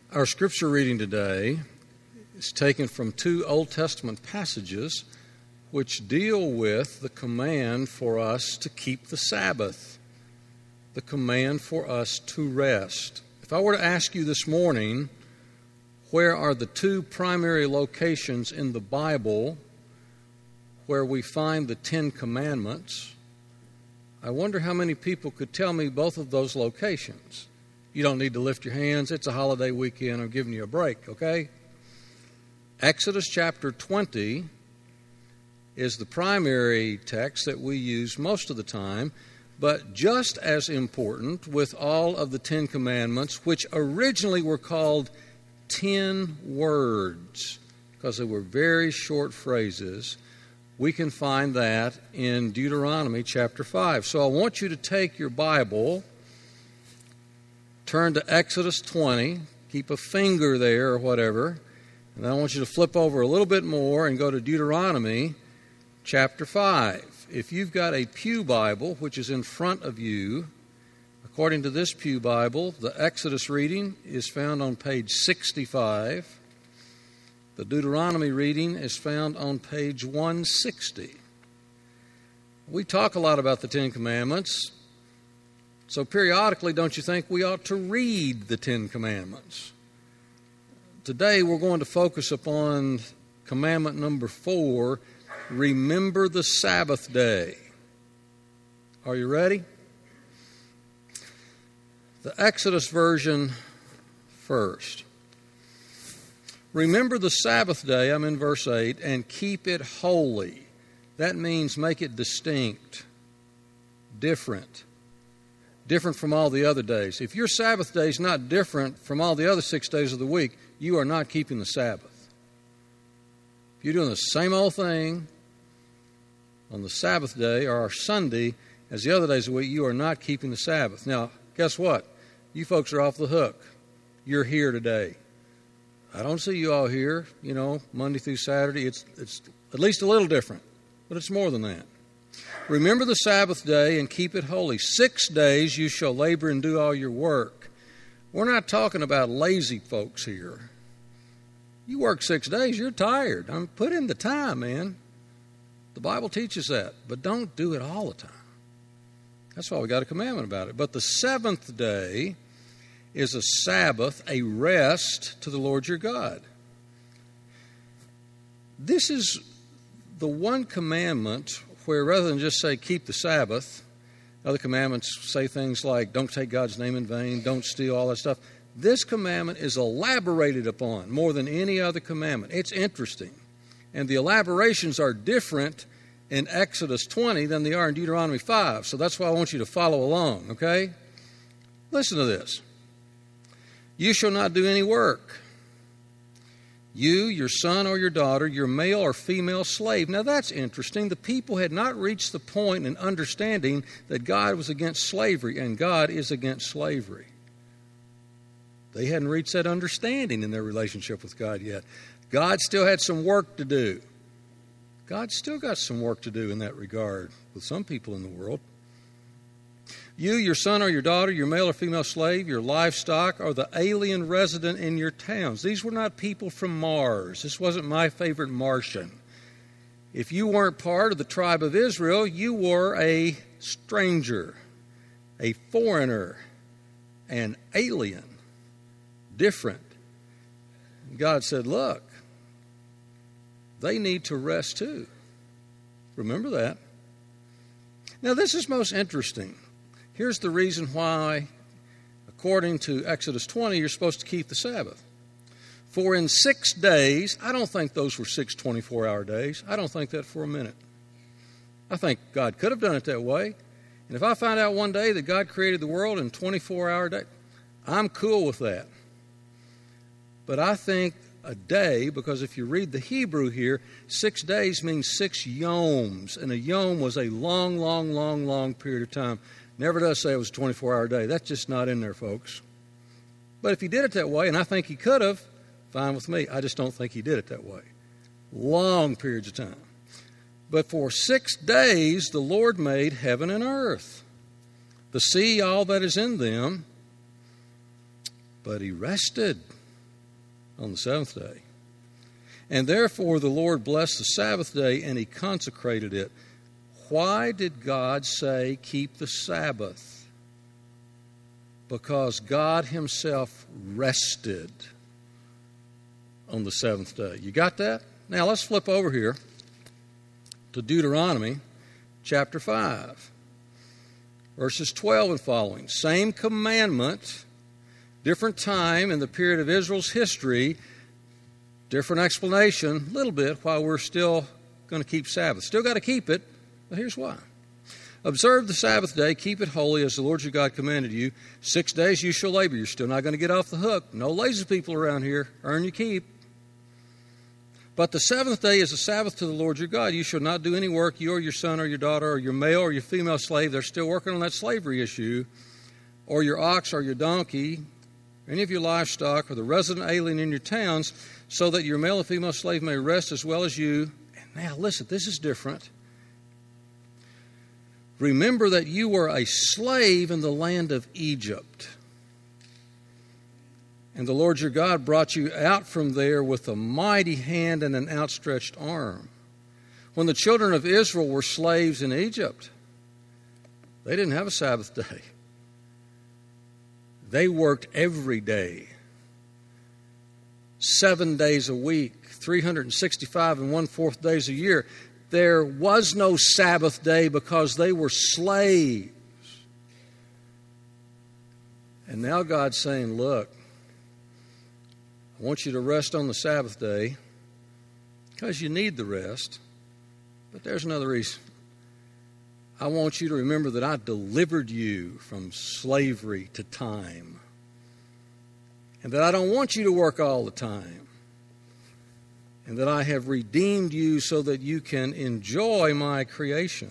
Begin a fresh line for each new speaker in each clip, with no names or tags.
Our scripture reading today is taken from two Old Testament passages which deal with the command for us to keep the Sabbath, the command for us to rest. If I were to ask you this morning, where are the two primary locations in the Bible where we find the Ten Commandments, I wonder how many people could tell me both of those locations. You don't need to lift your hands. It's a holiday weekend. I'm giving you a break, okay? Exodus chapter 20 is the primary text that we use most of the time, but just as important with all of the Ten Commandments, which originally were called 10 words, because they were very short phrases, we can find that in Deuteronomy chapter 5. So I want you to take your Bible, turn to Exodus 20, keep a finger there or whatever, and then I want you to flip over a little bit more and go to Deuteronomy chapter 5. If you've got a Pew Bible, which is in front of you, according to this Pew Bible, the Exodus reading is found on page 65. The Deuteronomy reading is found on page 160. We talk a lot about the Ten Commandments, so periodically, don't you think we ought to read the Ten Commandments? Today, we're going to focus upon commandment number 4, remember the Sabbath day. Are you ready? The Exodus version first. Remember the Sabbath day, I'm in verse 8, and keep it holy. That means make it distinct, different from all the other days. If your Sabbath day is not different from all the other 6 days of the week, you are not keeping the Sabbath. If you're doing the same old thing on the Sabbath day or Sunday as the other days of the week, you are not keeping the Sabbath. Now, guess what? You folks are off the hook. You're here today. I don't see you all here, Monday through Saturday. It's at least a little different, but it's more than that. Remember the Sabbath day and keep it holy. 6 days you shall labor and do all your work. We're not talking about lazy folks here. You work 6 days, you're tired. Put in the time, man. The Bible teaches that, but don't do it all the time. That's why we got a commandment about it. But the seventh day is a Sabbath, a rest to the Lord your God. This is the one commandment where rather than just say keep the Sabbath, other commandments say things like don't take God's name in vain, don't steal, all that stuff. This commandment is elaborated upon more than any other commandment. It's interesting. And the elaborations are different in Exodus 20 than they are in Deuteronomy 5. So that's why I want you to follow along, okay? Listen to this. You shall not do any work. You, your son or your daughter, your male or female slave. Now that's interesting. The people had not reached the point in understanding that God was against slavery, and God is against slavery. They hadn't reached that understanding in their relationship with God yet. God still had some work to do. God's still got some work to do in that regard with some people in the world. You, your son or your daughter, your male or female slave, your livestock, or the alien resident in your towns. These were not people from Mars. This wasn't my favorite Martian. If you weren't part of the tribe of Israel, you were a stranger, a foreigner, an alien, different. God said, look, they need to rest too. Remember that. Now, this is most interesting. Here's the reason why, according to Exodus 20, you're supposed to keep the Sabbath. For in 6 days, I don't think those were 6 24-hour days. I don't think that for a minute. I think God could have done it that way. And if I find out one day that God created the world in 24-hour days, I'm cool with that. But I think a day, because if you read the Hebrew here, 6 days means 6 yoms. And a yom was a long period of time. Never does say it was a 24-hour day. That's just not in there, folks. But if he did it that way, and I think he could have, fine with me. I just don't think he did it that way. Long periods of time. But for 6 days the Lord made heaven and earth, the sea, all that is in them. But he rested on the seventh day. And therefore the Lord blessed the Sabbath day, and he consecrated it. Why did God say, keep the Sabbath? Because God himself rested on the seventh day. You got that? Now let's flip over here to Deuteronomy chapter 5, verses 12 and following. Same commandment, different time in the period of Israel's history, different explanation, a little bit, why we're still going to keep Sabbath. Still got to keep it, but here's why. Observe the Sabbath day, keep it holy as the Lord your God commanded you. 6 days you shall labor. You're still not going to get off the hook. No lazy people around here. Earn your keep. But the seventh day is a Sabbath to the Lord your God. You shall not do any work, you or your son or your daughter or your male or your female slave. They're still working on that slavery issue. Or your ox or your donkey, any of your livestock, or the resident alien in your towns, so that your male and female slave may rest as well as you. And now listen, this is different. Remember that you were a slave in the land of Egypt. And the Lord your God brought you out from there with a mighty hand and an outstretched arm. When the children of Israel were slaves in Egypt, they didn't have a Sabbath day. They worked every day, 7 days a week, 365 and 1/4 days a year. There was no Sabbath day because they were slaves. And now God's saying, look, I want you to rest on the Sabbath day because you need the rest. But there's another reason. I want you to remember that I delivered you from slavery to time. And that I don't want you to work all the time. And that I have redeemed you so that you can enjoy my creation.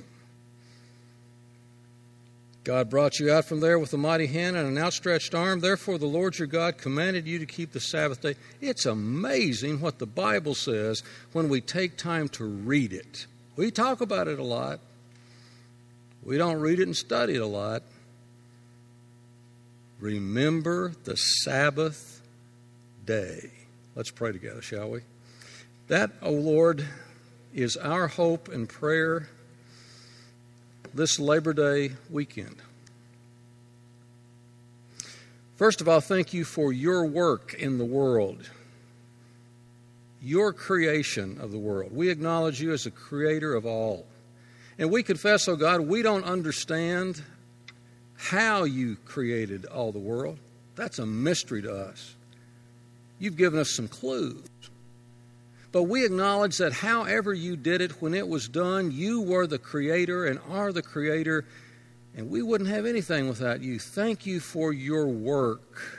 God brought you out from there with a mighty hand and an outstretched arm. Therefore, the Lord your God commanded you to keep the Sabbath day. It's amazing what the Bible says when we take time to read it. We talk about it a lot. We don't read it and study it a lot. Remember the Sabbath day. Let's pray together, shall we? That, O Lord, is our hope and prayer this Labor Day weekend. First of all, thank you for your work in the world, your creation of the world. We acknowledge you as the creator of all. And we confess, oh God, we don't understand how you created all the world. That's a mystery to us. You've given us some clues. But we acknowledge that however you did it, when it was done, you were the creator and are the creator, and we wouldn't have anything without you. Thank you for your work.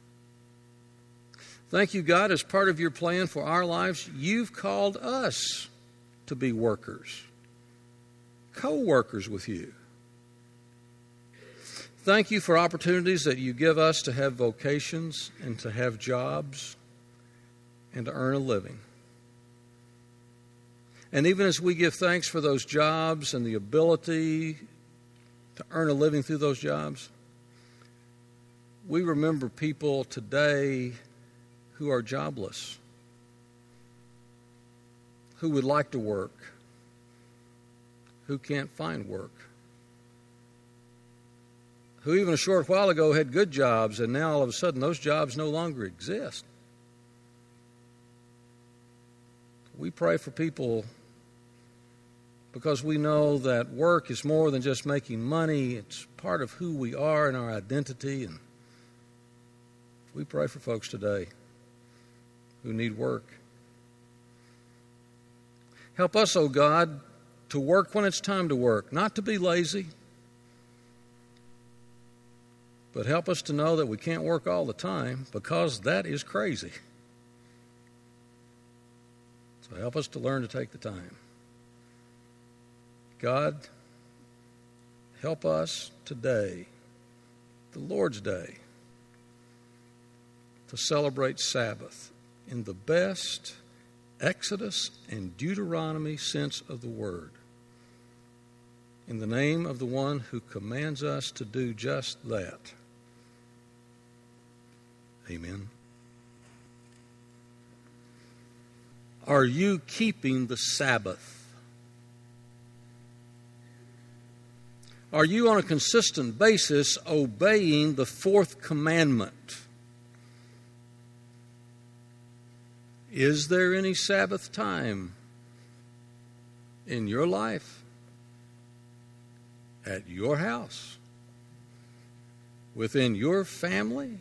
Thank you, God, as part of your plan for our lives, you've called us to be workers, co-workers with you. Thank you for opportunities that you give us to have vocations and to have jobs and to earn a living. And even as we give thanks for those jobs and the ability to earn a living through those jobs, we remember people today who are jobless, who would like to work, who can't find work, who even a short while ago had good jobs, and now all of a sudden those jobs no longer exist. We pray for people because we know that work is more than just making money. It's part of who we are and our identity. And we pray for folks today who need work. Help us, oh God, to work when it's time to work, not to be lazy, but help us to know that we can't work all the time because that is crazy. So help us to learn to take the time. God, help us today, the Lord's Day, to celebrate Sabbath in the best Exodus and Deuteronomy sense of the word. In the name of the one who commands us to do just that. Amen. Are you keeping the Sabbath? Are you on a consistent basis obeying the fourth commandment? Is there any Sabbath time in your life, at your house, within your family?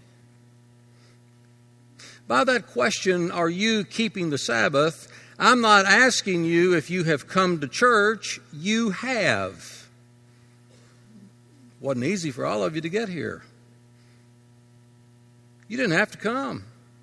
By that question, are you keeping the Sabbath? I'm not asking you if you have come to church. You have. Wasn't easy for all of you to get here. You didn't have to come.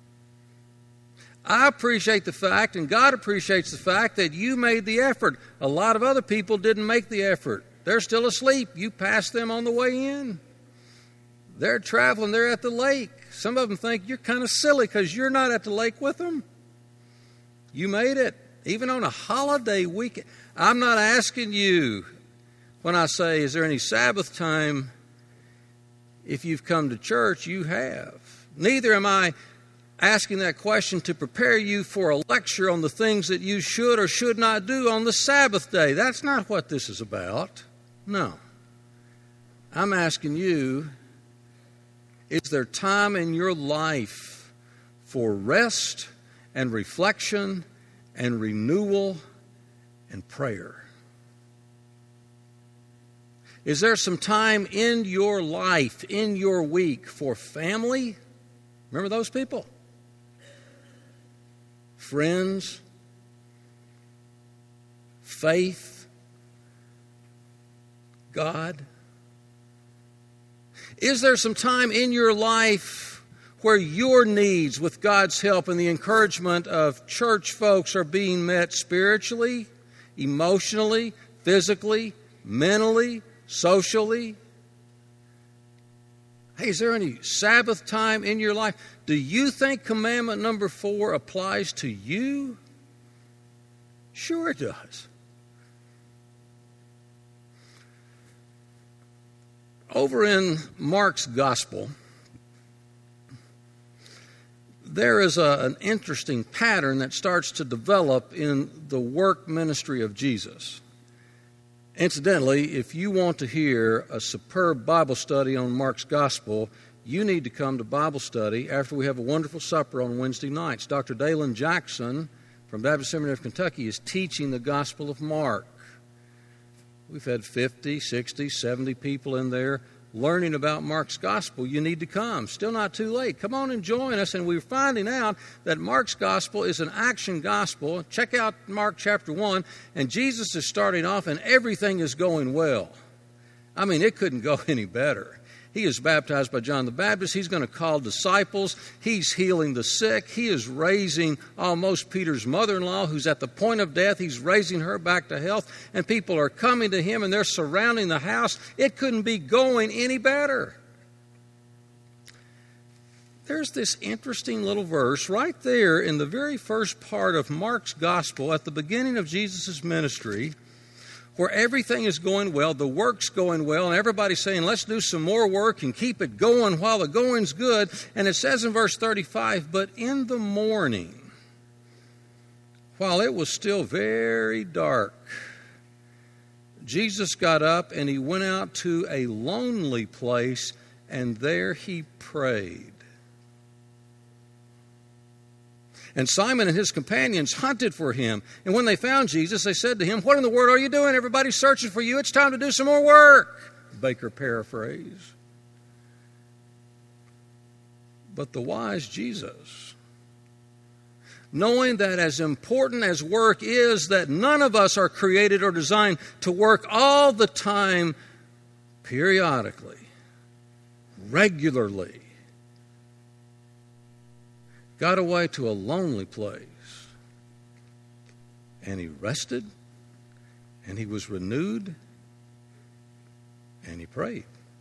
I appreciate the fact, and God appreciates the fact, that you made the effort. A lot of other people didn't make the effort. They're still asleep. You passed them on the way in. They're traveling. They're at the lake. Some of them think you're kind of silly because you're not at the lake with them. You made it. Even on a holiday weekend. I'm not asking you, when I say, is there any Sabbath time? If you've come to church, you have. Neither am I asking that question to prepare you for a lecture on the things that you should or should not do on the Sabbath day. That's not what this is about. No. I'm asking you, is there time in your life for rest and reflection and renewal and prayer? Is there some time in your life, in your week, for family? Remember those people? Friends, faith, God. Is there some time in your life where your needs, with God's help and the encouragement of church folks, are being met spiritually, emotionally, physically, mentally, socially? Hey, is there any Sabbath time in your life? Do you think commandment number 4 applies to you? Sure it does. Over in Mark's Gospel, there is an interesting pattern that starts to develop in the work ministry of Jesus. Incidentally, if you want to hear a superb Bible study on Mark's Gospel, you need to come to Bible study after we have a wonderful supper on Wednesday nights. Dr. Dalen Jackson from Baptist Seminary of Kentucky is teaching the Gospel of Mark. We've had 50, 60, 70 people in there learning about Mark's Gospel. You need to come. Still not too late. Come on and join us. And we're finding out that Mark's Gospel is an action gospel. Check out Mark chapter 1, and Jesus is starting off, and everything is going well. I mean, it couldn't go any better. He is baptized by John the Baptist. He's going to call disciples. He's healing the sick. He is raising almost Peter's mother-in-law, who's at the point of death. He's raising her back to health. And people are coming to him, and they're surrounding the house. It couldn't be going any better. There's this interesting little verse right there in the very first part of Mark's Gospel at the beginning of Jesus' ministry, where everything is going well, the work's going well, and everybody's saying, let's do some more work and keep it going while the going's good. And it says in verse 35, but in the morning, while it was still very dark, Jesus got up and he went out to a lonely place, and there he prayed. And Simon and his companions hunted for him. And when they found Jesus, they said to him, what in the world are you doing? Everybody's searching for you. It's time to do some more work. Baker paraphrase. But the wise Jesus, knowing that as important as work is, that none of us are created or designed to work all the time, periodically, regularly, got away to a lonely place, and he rested, and he was renewed, and he prayed.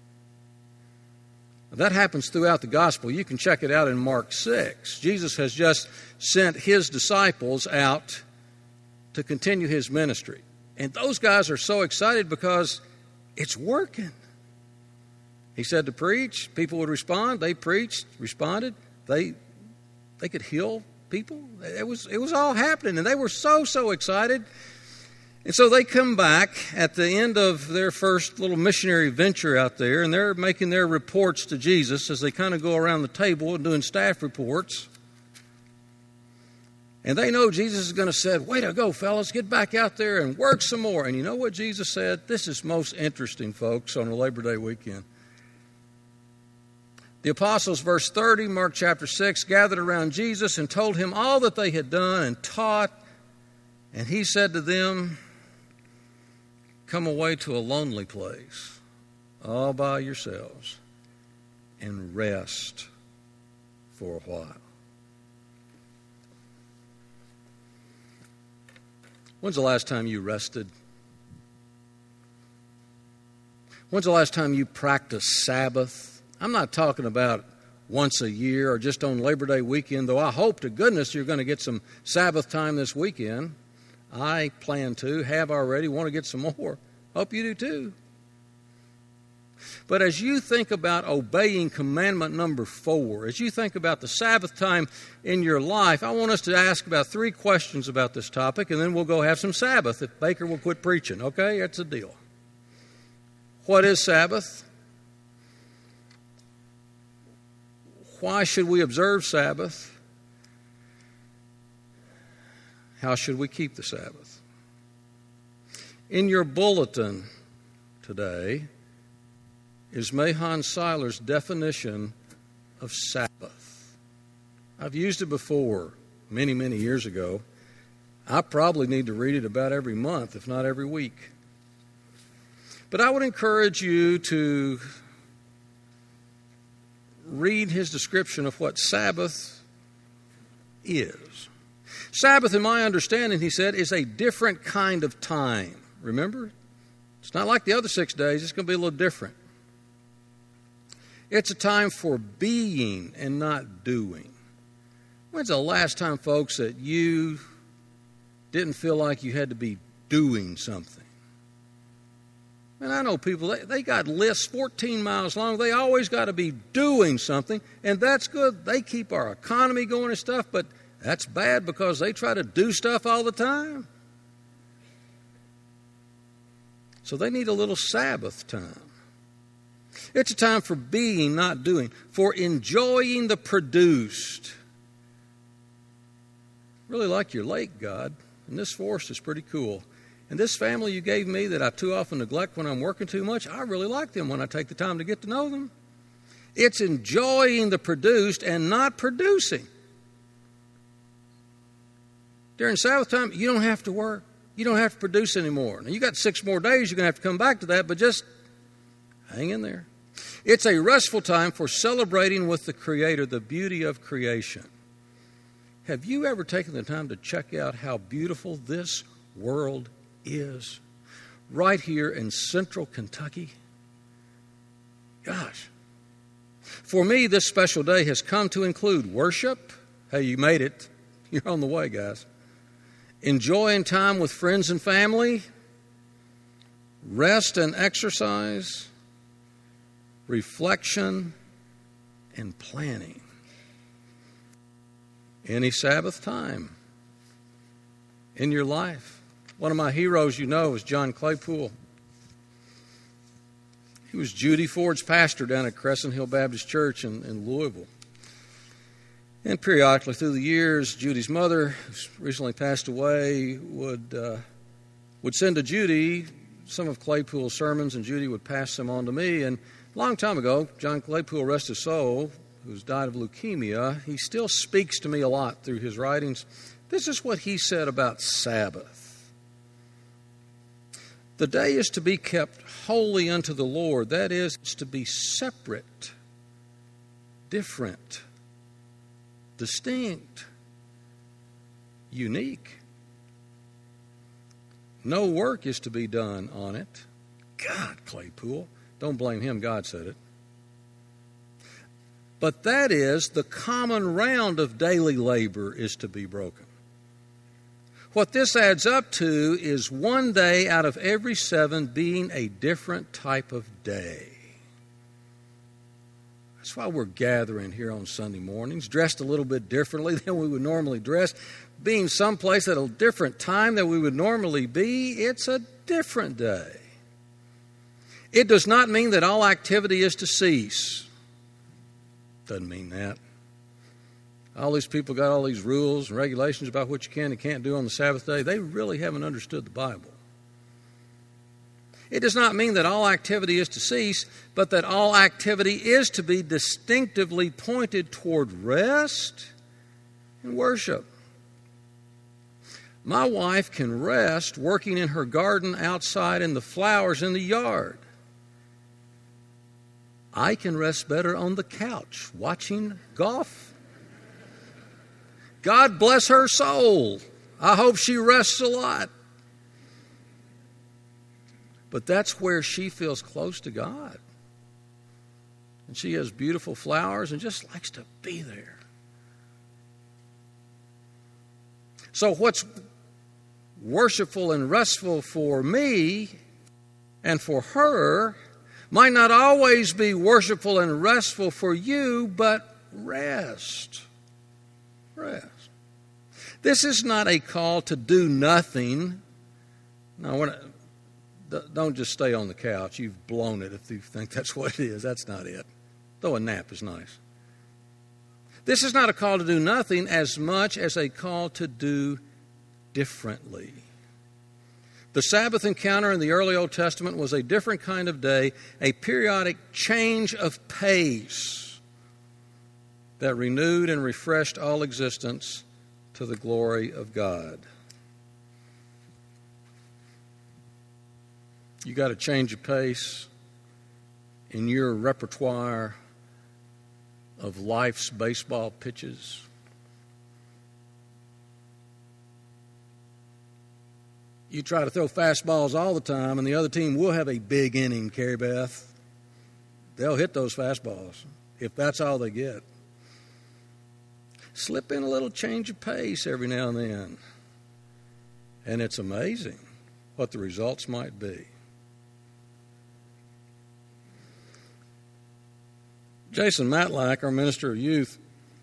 That happens throughout the gospel. You can check it out in Mark 6. Jesus has just sent his disciples out to continue his ministry. And those guys are so excited because it's working. He said to preach, people would respond. They preached, responded. They could heal people. It was all happening, and they were so excited. And so they come back at the end of their first little missionary venture out there, and they're making their reports to Jesus as they kind of go around the table and doing staff reports. And they know Jesus is going to say, way to go, fellas, get back out there and work some more. And you know what Jesus said? This is most interesting, folks, on a Labor Day weekend. The apostles, verse 30, Mark chapter 6, gathered around Jesus and told him all that they had done and taught. And he said to them, come away to a lonely place, all by yourselves, and rest for a while. When's the last time you rested? When's the last time you practiced Sabbath? I'm not talking about once a year or just on Labor Day weekend, though I hope to goodness you're going to get some Sabbath time this weekend. I plan to, have already, want to get some more. Hope you do too. But as you think about obeying commandment number 4, as you think about the Sabbath time in your life, I want us to ask about 3 questions about this topic, and then we'll go have some Sabbath if Baker will quit preaching. Okay, that's the deal. What is Sabbath? Why should we observe Sabbath? How should we keep the Sabbath? In your bulletin today is Mahon Seiler's definition of Sabbath. I've used it before, many years ago. I probably need to read it about every month, if not every week. But I would encourage you to read his description of what Sabbath is. Sabbath, in my understanding, he said, is a different kind of time. Remember? It's not like the other 6 days. It's going to be a little different. It's a time for being and not doing. When's the last time, folks, that you didn't feel like you had to be doing something? And I know people, they got lists 14 miles long. They always got to be doing something, and that's good. They keep our economy going and stuff, but that's bad because they try to do stuff all the time. So they need a little Sabbath time. It's a time for being, not doing, for enjoying the produced. Really like your lake, God, and this forest is pretty cool. And this family you gave me that I too often neglect when I'm working too much, I really like them when I take the time to get to know them. It's enjoying the produced and not producing. During Sabbath time, you don't have to work. You don't have to produce anymore. Now, you got 6 more days. You're going to have to come back to that, but just hang in there. It's a restful time for celebrating with the Creator the beauty of creation. Have you ever taken the time to check out how beautiful this world is? Right here in central Kentucky? Gosh. For me, this special day has come to include worship. Hey, you made it. You're on the way, guys. Enjoying time with friends and family. Rest and exercise. Reflection and planning. Any Sabbath time in your life. One of my heroes, you know, is John Claypool. He was Judy Ford's pastor down at Crescent Hill Baptist Church in Louisville. And periodically through the years, Judy's mother, who's recently passed away, would send to Judy some of Claypool's sermons, and Judy would pass them on to me. And a long time ago, John Claypool, rest his soul, who's died of leukemia, he still speaks to me a lot through his writings. This is what he said about Sabbath. The day is to be kept holy unto the Lord. That is, it's to be separate, different, distinct, unique. No work is to be done on it. God, Claypool. Don't blame him, God said it. But that is, the common round of daily labor is to be broken. What this adds up to is 1 day out of every 7 being a different type of day. That's why we're gathering here on Sunday mornings, dressed a little bit differently than we would normally dress. Being someplace at a different time than we would normally be, it's a different day. It does not mean that all activity is to cease. Doesn't mean that. All these people got all these rules and regulations about what you can and can't do on the Sabbath day. They really haven't understood the Bible. It does not mean that all activity is to cease, but that all activity is to be distinctively pointed toward rest and worship. My wife can rest working in her garden outside in the flowers in the yard. I can rest better on the couch watching golf. God bless her soul. I hope she rests a lot. But that's where she feels close to God. And she has beautiful flowers and just likes to be there. So what's worshipful and restful for me and for her might not always be worshipful and restful for you, but rest. Rest. This is not a call to do nothing. No, don't just stay on the couch. You've blown it if you think that's what it is. That's not it. Though a nap is nice. This is not a call to do nothing as much as a call to do differently. The Sabbath encounter in the early Old Testament was a different kind of day, a periodic change of pace that renewed and refreshed all existence to the glory of God. You got to change of pace in your repertoire of life's baseball pitches. You try to throw fastballs all the time, and the other team will have a big inning, Carrie Beth. They'll hit those fastballs if that's all they get. Slip in a little change of pace every now and then, and it's amazing what the results might be. Jason Matlack, our minister of youth,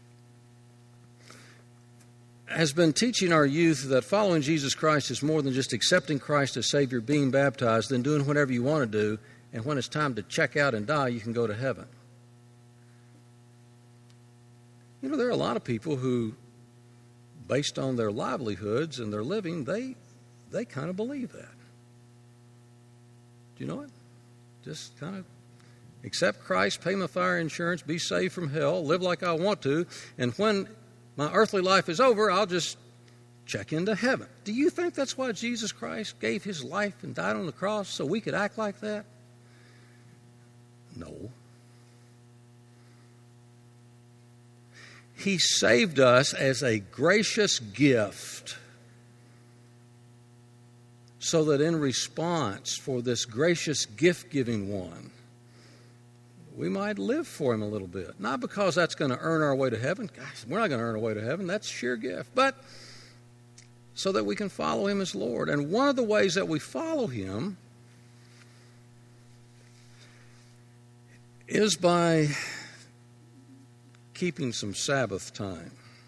has been teaching our youth that following Jesus Christ is more than just accepting Christ as Savior, being baptized, then doing whatever you want to do, and when it's time to check out and die, you can go to heaven. You know, there are a lot of people who, based on their livelihoods and their living, they kind of believe that. Do you know it? Just kind of accept Christ, pay my fire insurance, be saved from hell, live like I want to, and when my earthly life is over, I'll just check into heaven. Do you think that's why Jesus Christ gave his life and died on the cross, so we could act like that? No. He saved us as a gracious gift so that in response for this gracious gift-giving one, we might live for him a little bit. Not because that's going to earn our way to heaven. Gosh, we're not going to earn our way to heaven. That's sheer gift. But so that we can follow him as Lord. And one of the ways that we follow him is by keeping some Sabbath time.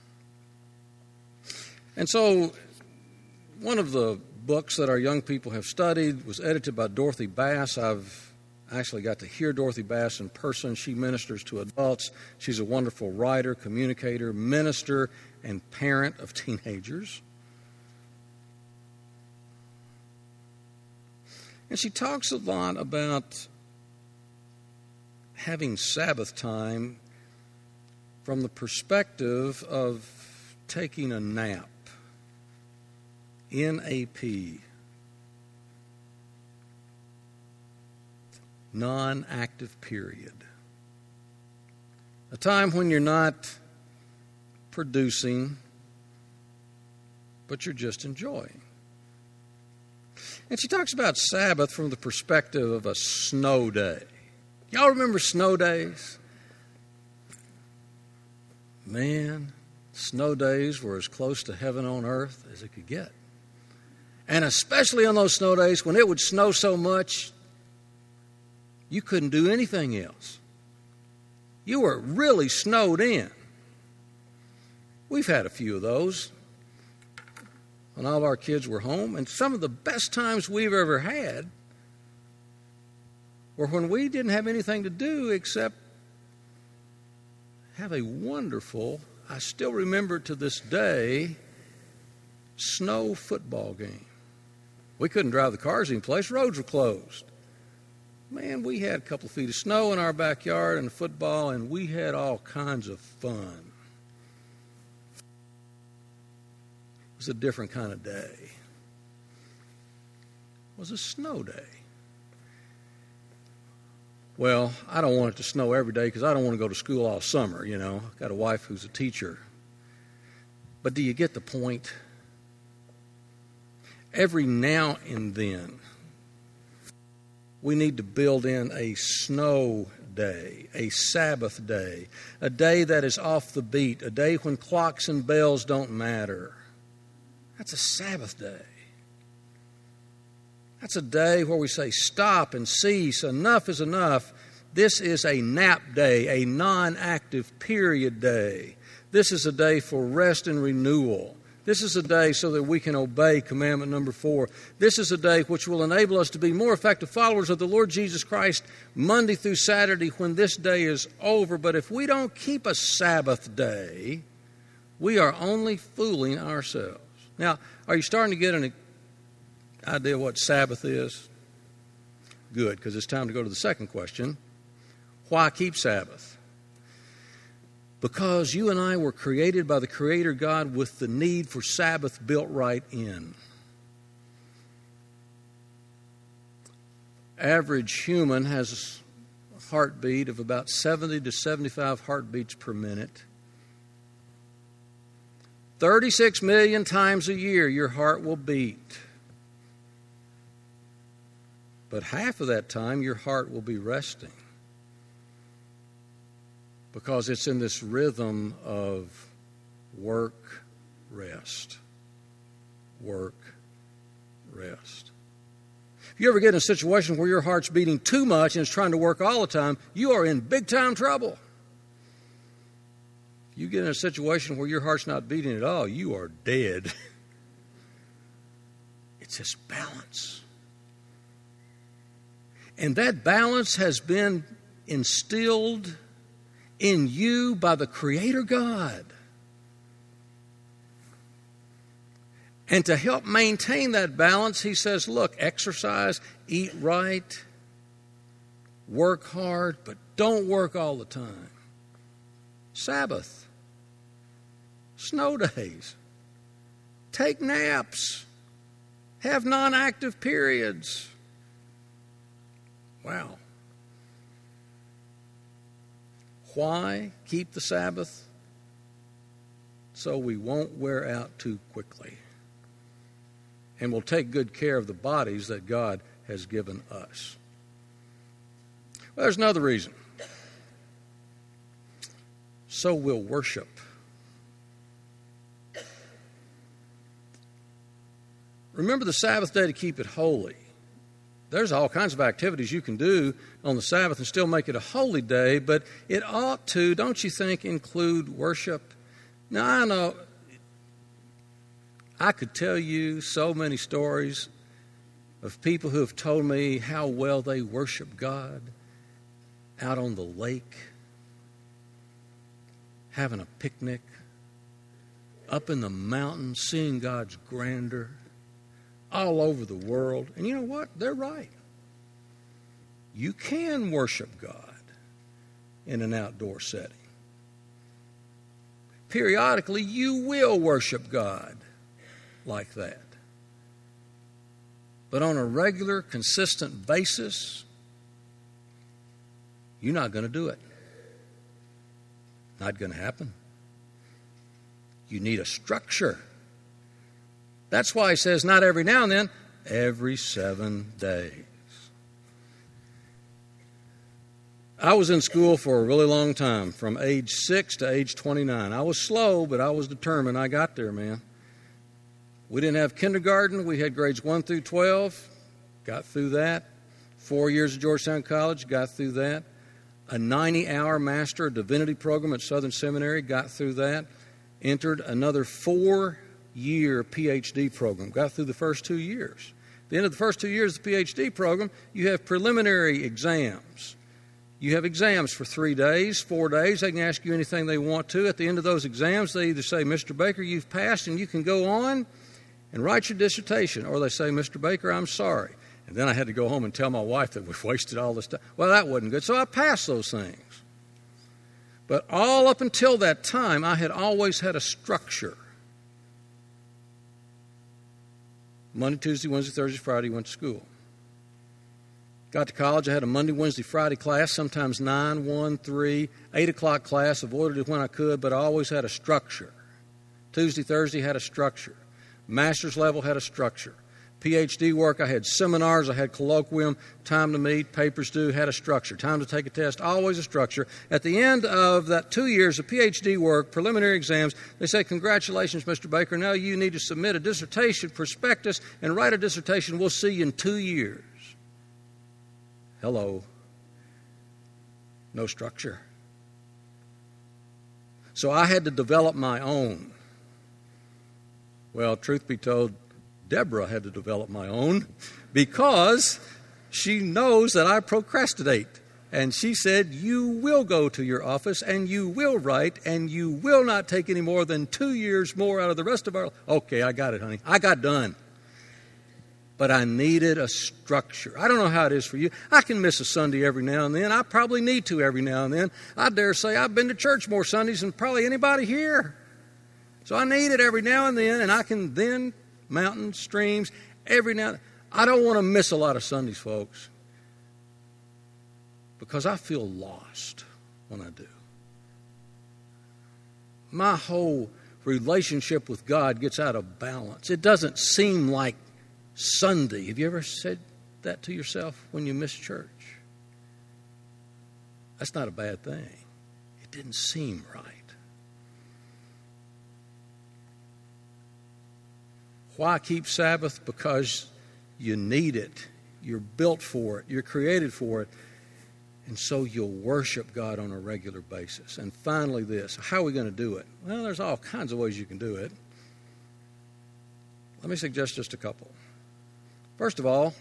And so one of the books that our young people have studied was edited by Dorothy Bass. I've actually got to hear Dorothy Bass in person. She ministers to adults. She's a wonderful writer, communicator, minister, and parent of teenagers. And she talks a lot about having Sabbath time from the perspective of taking a nap. NAP. Non-active period. A time when you're not producing, but you're just enjoying. And she talks about Sabbath from the perspective of a snow day. Y'all remember snow days? Man, snow days were as close to heaven on earth as it could get. And especially on those snow days when it would snow so much, you couldn't do anything else. You were really snowed in. We've had a few of those when all of our kids were home, and some of the best times we've ever had were when we didn't have anything to do except have a wonderful, I still remember to this day, snow football game. We couldn't drive the cars any place. Roads were closed. Man, we had a couple of feet of snow in our backyard and football, and we had all kinds of fun. It was a different kind of day. It was a snow day. Well, I don't want it to snow every day because I don't want to go to school all summer, you know. I've got a wife who's a teacher. But do you get the point? Every now and then, we need to build in a snow day, a Sabbath day, a day that is off the beat, a day when clocks and bells don't matter. That's a Sabbath day. That's a day where we say, stop and cease, enough is enough. This is a nap day, a non-active period day. This is a day for rest and renewal. This is a day so that we can obey commandment number 4. This is a day which will enable us to be more effective followers of the Lord Jesus Christ Monday through Saturday when this day is over. But if we don't keep a Sabbath day, we are only fooling ourselves. Now, are you starting to get an idea what Sabbath is? Good, because it's time to go to the second question. Why keep Sabbath? Because you and I were created by the Creator God with the need for Sabbath built right in. Average human has a heartbeat of about 70 to 75 heartbeats per minute. 36 million times a year your heart will beat. But half of that time your heart will be resting. Because it's in this rhythm of work, rest. Work, rest. If you ever get in a situation where your heart's beating too much and it's trying to work all the time, you are in big time trouble. If you get in a situation where your heart's not beating at all, you are dead. It's this balance. And that balance has been instilled in you by the Creator God. And to help maintain that balance, He says, look, exercise, eat right, work hard, but don't work all the time. Sabbath, snow days, take naps, have non-active periods. Wow. Why keep the Sabbath? So we won't wear out too quickly. And we'll take good care of the bodies that God has given us. Well, there's another reason. So we'll worship. Remember the Sabbath day to keep it holy. There's all kinds of activities you can do on the Sabbath and still make it a holy day, but it ought to, don't you think, include worship? Now, I know I could tell you so many stories of people who have told me how well they worship God out on the lake, having a picnic, up in the mountains, seeing God's grandeur, all over the world. And you know what? They're right. You can worship God in an outdoor setting. Periodically, you will worship God like that. But on a regular, consistent basis, you're not going to do it. Not going to happen. You need a structure. That's why He says not every now and then, every 7 days. I was in school for a really long time, from age 6 to age 29. I was slow, but I was determined. I got there, man. We didn't have kindergarten. We had grades 1 through 12. Got through that. 4 years at Georgetown College. Got through that. a 90-hour Master of Divinity program at Southern Seminary, got through that, entered another 4-year PhD program, got through the first 2 years. At the end of the first 2 years of the PhD program, you have preliminary exams. You have exams for 3 days, 4 days. They can ask you anything they want to. At the end of those exams, they either say, Mr. Baker, you've passed and you can go on and write your dissertation. Or they say, Mr. Baker, I'm sorry. And then I had to go home and tell my wife that we've wasted all this time. Well, that wasn't good. So I passed those things. But all up until that time, I had always had a structure. Monday, Tuesday, Wednesday, Thursday, Friday, went to school. Got to college, I had a Monday, Wednesday, Friday class, sometimes 9, 1, 3, 8 o'clock class, avoided it when I could, but I always had a structure. Tuesday, Thursday had a structure. Master's level had a structure. PhD work, I had seminars, I had colloquium, time to meet, papers due, had a structure. Time to take a test, always a structure. At the end of that 2 years of PhD work, preliminary exams, they say, congratulations, Mr. Baker, now you need to submit a dissertation prospectus and write a dissertation. We'll see you in 2 years. Hello. No structure. So I had to develop my own. Well, truth be told, Deborah had to develop my own because she knows that I procrastinate. And she said, you will go to your office and you will write and you will not take any more than 2 years more out of the rest of our life. Okay, I got it, honey. I got done. But I needed a structure. I don't know how it is for you. I can miss a Sunday every now and then. I probably need to every now and then. I dare say I've been to church more Sundays than probably anybody here. So I need it every now and then, and I can then mountains, streams, every now and then. I don't want to miss a lot of Sundays, folks, because I feel lost when I do. My whole relationship with God gets out of balance. It doesn't seem like Sunday. Have you ever said that to yourself when you miss church? That's not a bad thing. It didn't seem right. Why keep Sabbath? Because you need it. You're built for it. You're created for it. And so you'll worship God on a regular basis. And finally this, how are we going to do it? Well, there's all kinds of ways you can do it. Let me suggest just a couple. First of all,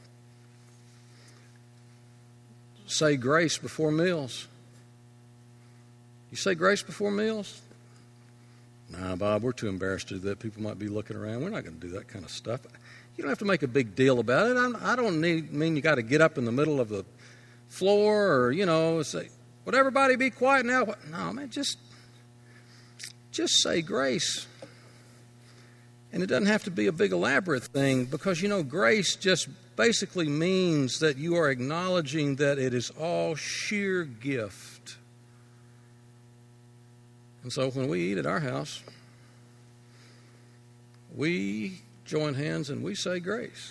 say grace before meals. You say grace before meals? Nah, Bob, we're too embarrassed to do that. People might be looking around. We're not going to do that kind of stuff. You don't have to make a big deal about it. I don't mean you got to get up in the middle of the floor or, say, would everybody be quiet now? No, man, just say grace. And it doesn't have to be a big elaborate thing because, grace just basically means that you are acknowledging that it is all sheer gift. And so when we eat at our house, we join hands and we say grace.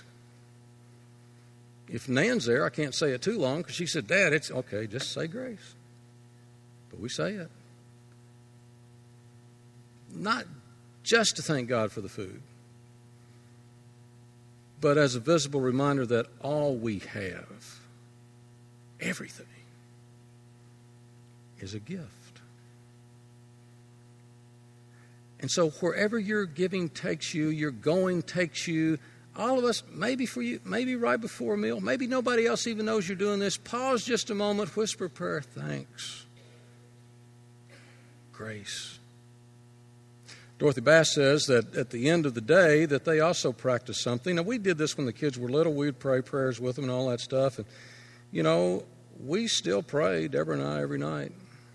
If Nan's there, I can't say it too long because she said, Dad, it's okay, just say grace. But we say it. Not just to thank God for the food, but as a visible reminder that all we have, everything, is a gift. And so wherever your giving takes you, your going takes you, all of us, maybe for you, maybe right before a meal, maybe nobody else even knows you're doing this, pause just a moment, whisper a prayer, thanks, grace. Dorothy Bass says that at the end of the day that they also practice something. Now, we did this when the kids were little. We'd pray prayers with them and all that stuff. And, we still pray, Deborah and I, every night.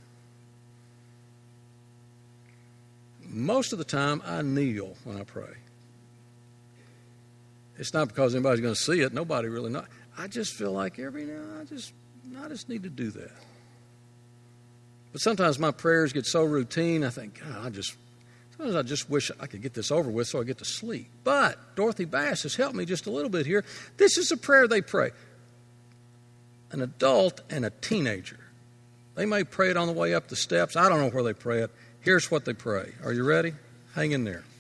Most of the time, I kneel when I pray. It's not because anybody's going to see it. Nobody really knows. I just feel like every now and then I just need to do that. But sometimes my prayers get so routine, I think, God, sometimes I just wish I could get this over with so I get to sleep. But Dorothy Bass has helped me just a little bit here. This is a prayer they pray. An adult and a teenager. They may pray it on the way up the steps. I don't know where they pray it. Here's what they pray. Are you ready? Hang in there.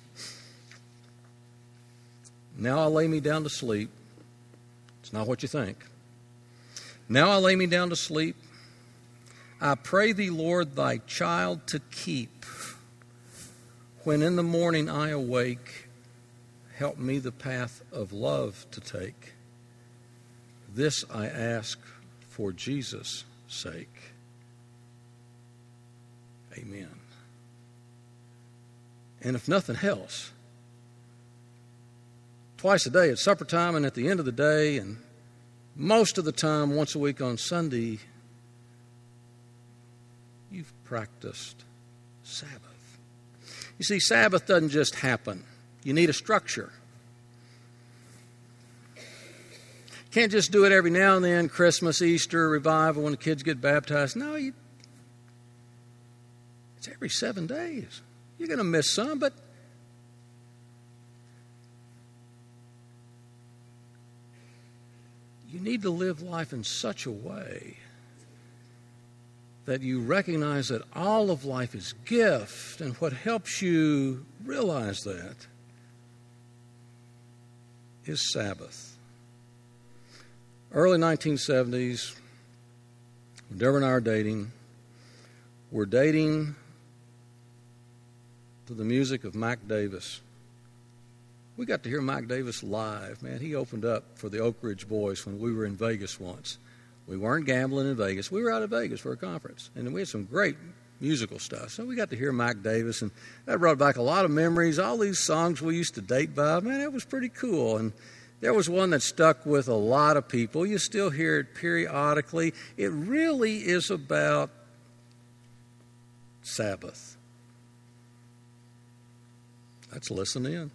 Now I lay me down to sleep. It's not what you think. Now I lay me down to sleep, I pray thee, Lord, thy child to keep. When in the morning I awake, help me the path of love to take. This I ask for Jesus' sake. Amen. And if nothing else, twice a day at supper time and at the end of the day, and most of the time once a week on Sunday, you've practiced Sabbath. You see, Sabbath doesn't just happen. You need a structure. Can't just do it every now and then, Christmas, Easter, revival, when the kids get baptized. No, it's every 7 days. You're going to miss some, but you need to live life in such a way that you recognize that all of life is gift, and what helps you realize that is Sabbath. Early 1970s, when Deborah and I are dating, we're dating to the music of Mac Davis. We got to hear Mac Davis live. Man, he opened up for the Oak Ridge Boys when we were in Vegas once. We weren't gambling in Vegas. We were out of Vegas for a conference. And we had some great musical stuff. So we got to hear Mac Davis, and that brought back a lot of memories. All these songs we used to date by, man, it was pretty cool. And there was one that stuck with a lot of people. You still hear it periodically. It really is about Sabbath. Let's listen in.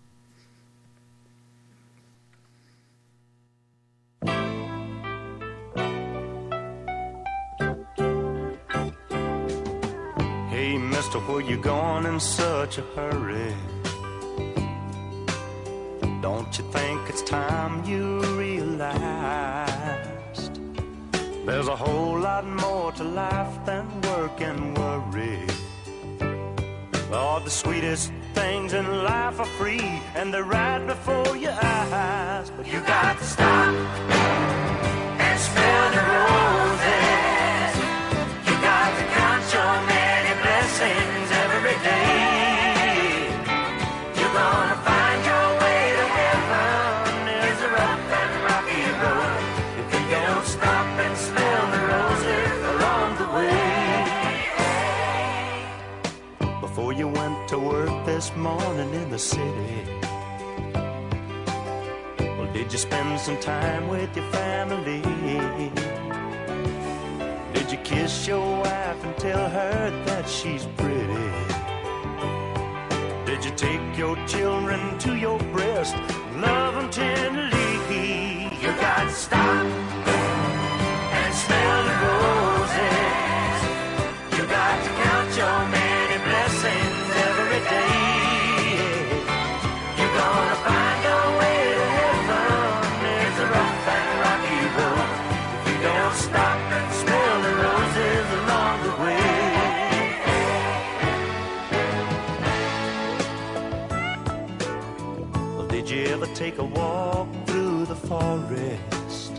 Hey, mister, where you going in such a hurry? Don't you think it's time you realized there's a whole lot more to life than work and worry? Lord, the sweetest things in life are free, and they're right before your eyes. But you got to stop and smell the roses. You got to count your many blessings every day. You're gonna find your way to heaven. There's a rough and rocky road if you don't stop and smell the roses along the way. Before you went to work this morning in the city, well, did you spend some time with your family? Did you kiss your wife and tell her that she's pretty? Did you take your children to your breast, love them tenderly? You got to stop and smell the roses. You got to count your many blessings every day. You're gonna find your way to heaven. There's a rough and rocky road if you don't stop and smell the roses along the way. Well, did you ever take a walk through the forest?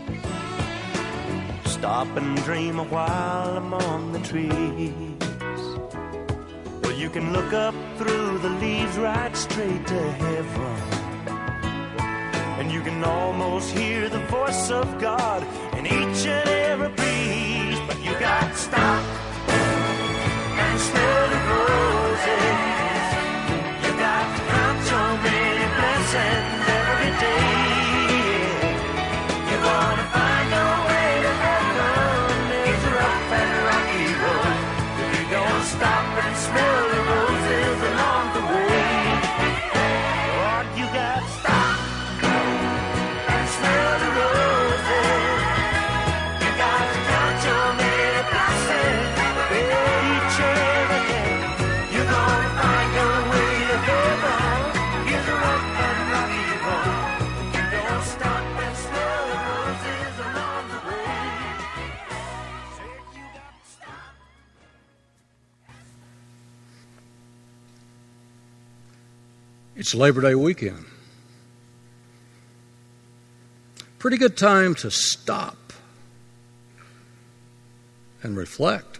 Stop and dream a while among the trees. Well, you can look up through the leaves right straight to heaven, and you can almost hear the voice of God in each and every breeze. But you got to stop and smell the roses. You got to count your many blessings every day. You're gonna find your way to heaven. There's a rough and rocky road if you don't stop and smell the roses along the way. Lord, you got to stop and smell the roses. You got to count your many blessings each and every day. You're gonna find your way to heaven. Here's a rough and rocky road if you don't stop and smell the roses along the way. Said you got to stop.
It's Labor Day weekend. Pretty good time to stop and reflect.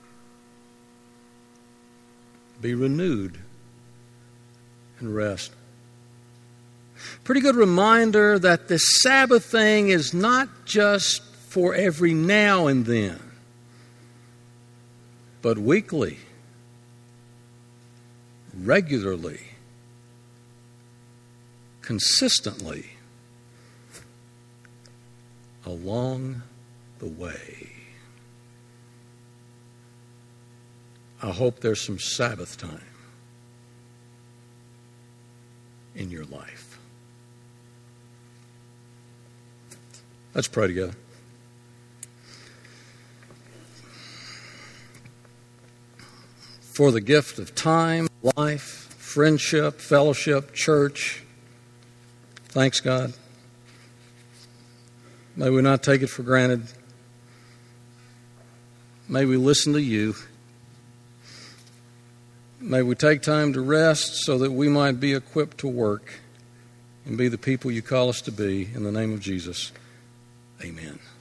Be renewed and rest. Pretty good reminder that this Sabbath thing is not just for every now and then, but weekly, regularly, consistently, along the way. I hope there's some Sabbath time in your life. Let's pray together. For the gift of time, life, friendship, fellowship, church, thanks, God. May we not take it for granted. May we listen to you. May we take time to rest so that we might be equipped to work and be the people you call us to be. In the name of Jesus, amen.